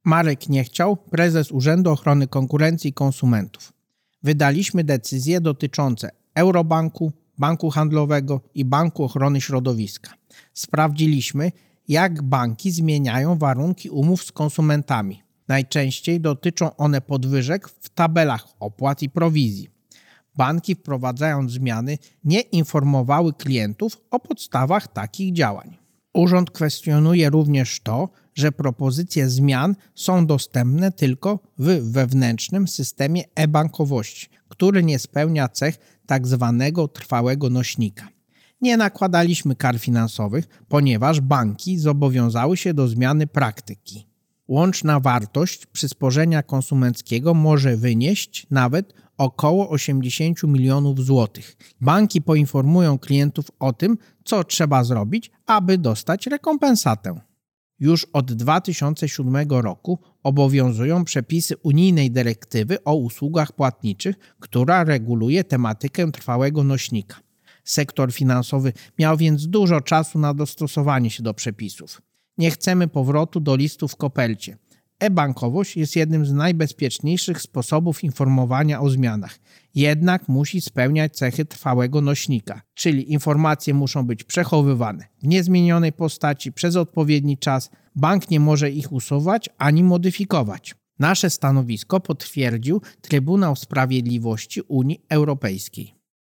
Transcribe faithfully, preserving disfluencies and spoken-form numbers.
Marek Niechciał, prezes Urzędu Ochrony Konkurencji i Konsumentów. Wydaliśmy decyzje dotyczące Eurobanku, Banku Handlowego i Banku Ochrony Środowiska. Sprawdziliśmy, jak banki zmieniają warunki umów z konsumentami. Najczęściej dotyczą one podwyżek w tabelach opłat i prowizji. Banki, wprowadzając zmiany, nie informowały klientów o podstawach takich działań. Urząd kwestionuje również to, że propozycje zmian są dostępne tylko w wewnętrznym systemie e-bankowości, który nie spełnia cech tzw. trwałego nośnika. Nie nakładaliśmy kar finansowych, ponieważ banki zobowiązały się do zmiany praktyki. Łączna wartość przysporzenia konsumenckiego może wynieść nawet około osiemdziesiąt milionów złotych. Banki poinformują klientów o tym, co trzeba zrobić, aby dostać rekompensatę. Już od dwa tysiące siódmego roku obowiązują przepisy unijnej dyrektywy o usługach płatniczych, która reguluje tematykę trwałego nośnika. Sektor finansowy miał więc dużo czasu na dostosowanie się do przepisów. Nie chcemy powrotu do listu w kopercie. E-bankowość jest jednym z najbezpieczniejszych sposobów informowania o zmianach. Jednak musi spełniać cechy trwałego nośnika, czyli informacje muszą być przechowywane w niezmienionej postaci przez odpowiedni czas. Bank nie może ich usuwać ani modyfikować. Nasze stanowisko potwierdził Trybunał Sprawiedliwości Unii Europejskiej.